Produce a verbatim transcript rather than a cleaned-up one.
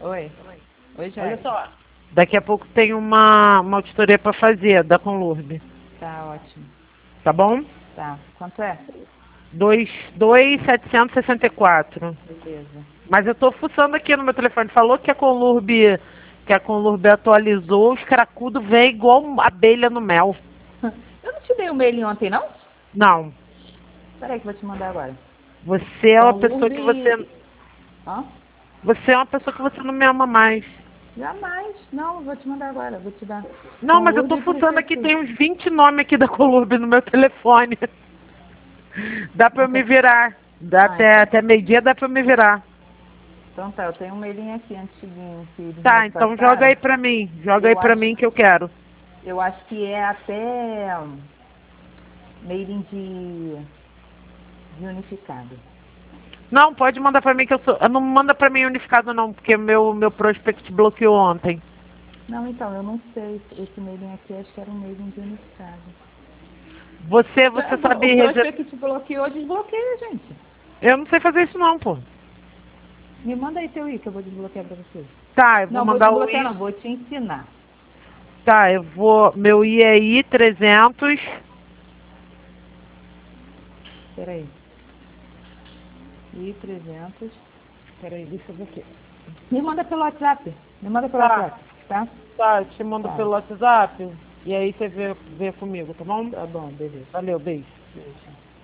Oi. Oi, Olha Jair. só. Daqui a pouco tem uma, uma auditoria para fazer da Conlurb. Tá ótimo. Tá bom? Tá. Quanto é? dois mil setecentos e sessenta e quatro. Beleza. Mas eu tô fuçando aqui no meu telefone. Falou que a Conlurb, que a Conlurb atualizou, os cracudos vêm igual abelha no mel. Eu não te dei o mail ontem, não? Não. Peraí que eu vou te mandar agora. Você é uma pessoa que você. Conlurb... Hã? Você é uma pessoa que você não me ama mais. Jamais. Não, vou te mandar agora. Vou te dar. Não, mas eu tô Conlurb fuçando aqui, Prefeitura. tem uns vinte nomes aqui da Conlurb no meu telefone. Dá pra eu me virar. Dá Ah, até, então. até meio-dia dá pra eu me virar. Então tá, eu tenho um mailinho aqui antiguinho que eles Tá, me então joga passaram. aí pra mim. Joga aí Eu pra acho, mim que eu quero. eu acho que é até hum, mailing de, de unificado. Não, pode mandar pra mim que eu sou. Não manda pra mim unificado não, porque meu, meu prospect bloqueou ontem. Não, então, eu não sei. Esse mailing aqui acho que era um mailing de unificado. Você, você O sabe reser... prospect bloqueou, desbloqueia, gente. Eu não sei fazer isso não, pô. Me manda aí teu I que eu vou desbloquear pra você. Tá, eu vou Não, vou mandar o desbloquear I. não, vou te ensinar. Tá, eu vou. Meu I é I trezentos. Peraí. I trezentos. Peraí, deixa eu ver aqui. Me manda pelo WhatsApp. Me manda pelo Tá. WhatsApp, tá? Tá, eu te mando Tá. pelo WhatsApp. E aí você vê, vê comigo, tá bom? Tá bom, beleza. Valeu, beijo. Beijo.